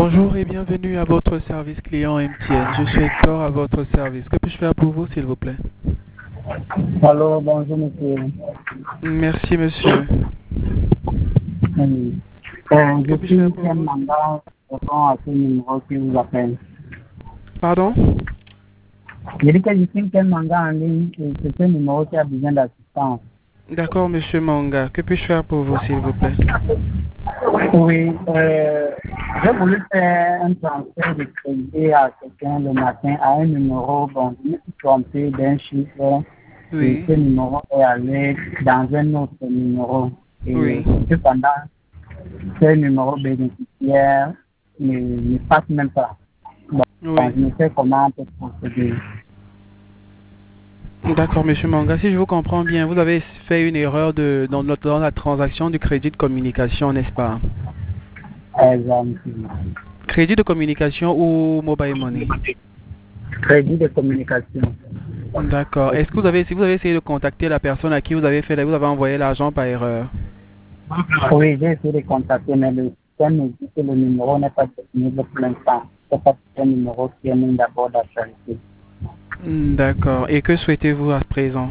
Bonjour et bienvenue à votre service client MTN. Je suis Hector à votre service. Que puis-je faire pour vous, s'il vous plaît? Allô, bonjour monsieur. Merci, monsieur. Oui. Que Je puis-je faire suis pour Ken vous? Manga, répond à ce numéro qui vous appelle. Pardon? Je dis que je suis Ken Manga en ligne et c'est ce numéro qui a besoin d'assistance. D'accord, monsieur Manga. Que puis-je faire pour vous, s'il vous plaît? Oui, j'ai voulu faire un transfert de crédit à quelqu'un le matin à un numéro, bon, je me suis trompé d'un chiffre et Oui. ce numéro est allé dans un autre numéro. Oui. Et cependant, ce numéro bénéficiaire ne passe même pas. Bon, Oui. je ne sais comment on peut procéder. D'accord, monsieur Manga. Si je vous comprends bien, vous avez fait une erreur dans la transaction du crédit de communication, n'est-ce pas? Exemple, Crédit de communication ou mobile money? crédit de communication. D'accord. Est-ce que si vous avez essayé de contacter la personne à qui vous avez envoyé l'argent par erreur? Oui, j'ai essayé de contacter, mais le système me dit que le numéro n'est pas disponible pour l'instant. C'est pas un numéro qui est mis d'abord d'actualité. D'accord. Et que souhaitez-vous à présent?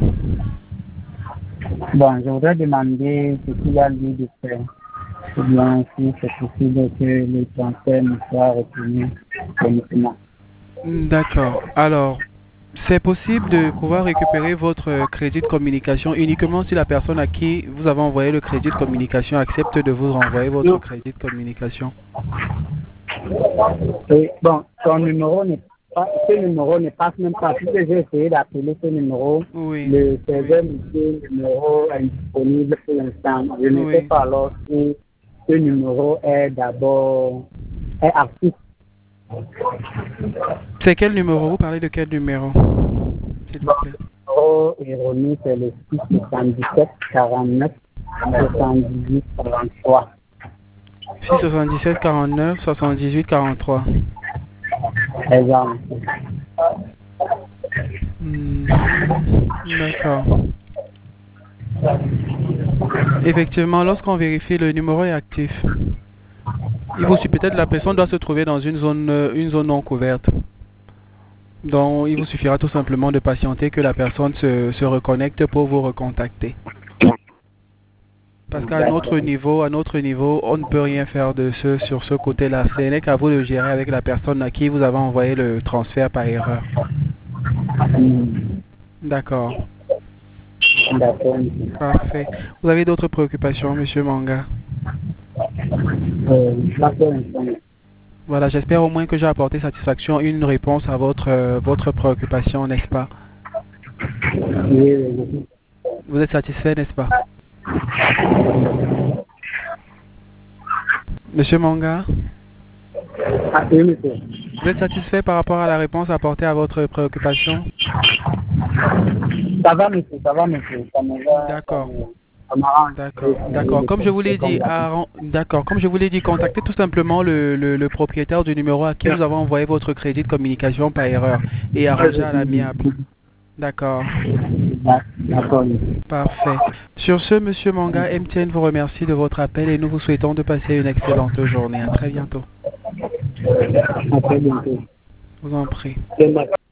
Bon, je voudrais demander ce qu'il y a lieu de faire. Ou bien si c'est possible que le transfert me soit retenu uniquement. D'accord. Alors, c'est possible de pouvoir récupérer votre crédit de communication uniquement si la personne à qui vous avez envoyé le crédit de communication accepte de vous renvoyer votre crédit de communication. Oui, bon, ton numéro n'est pas, ce numéro ne passe même pas. Puisque j'ai essayé d'appeler ce numéro, Oui, le oui, serveur me dit le numéro est indisponible pour l'instant. Je ne sais oui. pas alors si ce numéro est d'abord est actif. C'est quel numéro? Vous parlez de quel numéro? S'il vous Bon, plaît. le numéro erroné, c'est le 677 49 78 43. 677 49 78 43. Exemple. Hmm, D'accord. Effectivement, lorsqu'on vérifie, le numéro est actif. Il vous suffit peut-être la personne doit se trouver dans une zone non couverte. Donc, il vous suffira tout simplement de patienter que la personne se reconnecte pour vous recontacter. Parce qu'à notre niveau, on ne peut rien faire sur ce côté-là. Ce n'est qu'à vous de gérer avec la personne à qui vous avez envoyé le transfert par erreur. D'accord. D'accord. Parfait. Vous avez d'autres préoccupations, monsieur Manga? Là, pour l'instant, Voilà, j'espère au moins que j'ai apporté satisfaction, une réponse à votre préoccupation, n'est-ce pas? oui, oui. Vous êtes satisfait, n'est-ce pas? Monsieur Manga, Ah, oui, monsieur. vous êtes satisfait par rapport à la réponse apportée à votre préoccupation? Ça va, monsieur, ça va, monsieur. Ça me va, D'accord. ça m'arrange. D'accord, d'accord. Comme je vous l'ai dit, d'accord. Comme je vous l'ai dit, contactez tout simplement le propriétaire du numéro à qui vous avez envoyé votre crédit de communication par erreur et arrangez à l'amiable. D'accord. D'accord. Parfait. Sur ce, monsieur Manga, MTN vous remercie de votre appel et nous vous souhaitons de passer une excellente journée. À très bientôt. À très bientôt. Je vous en prie. Demain.